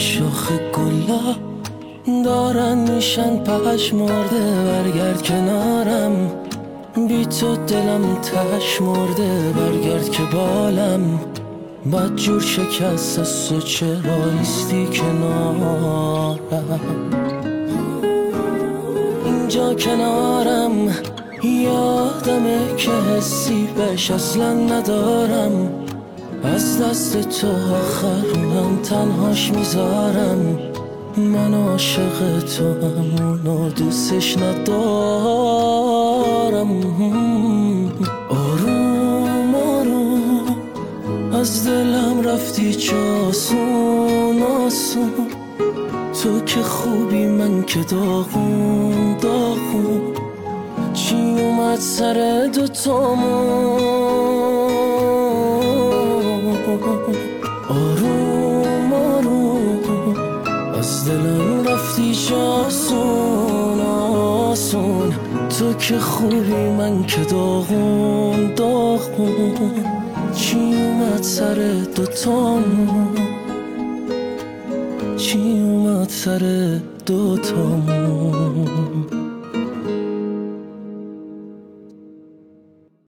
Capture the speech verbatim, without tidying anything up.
شاخ گلا دارن میشن پشمرده، برگرد کنارم بی تو دلم تش مرده، برگرد که بالم بد جور شکست است و چرا نیستی کنارم. اینجا کنارم یادمه که حسی بهش اصلا ندارم، از دست تو آخرونم تنهاش میذارم. من عاشق تو همونو دوستش ندارم. آروم آروم از دلم رفتی چه آسون آسون، تو که خوبی من که داغون داغون. چی اومد سر دوتامون؟ آروم آروم از دلم رفتی چه آسون آسون، تو که خوبی من که داغون داغون. چی اومد سر دوتامون؟ چی اومد سر دوتامون؟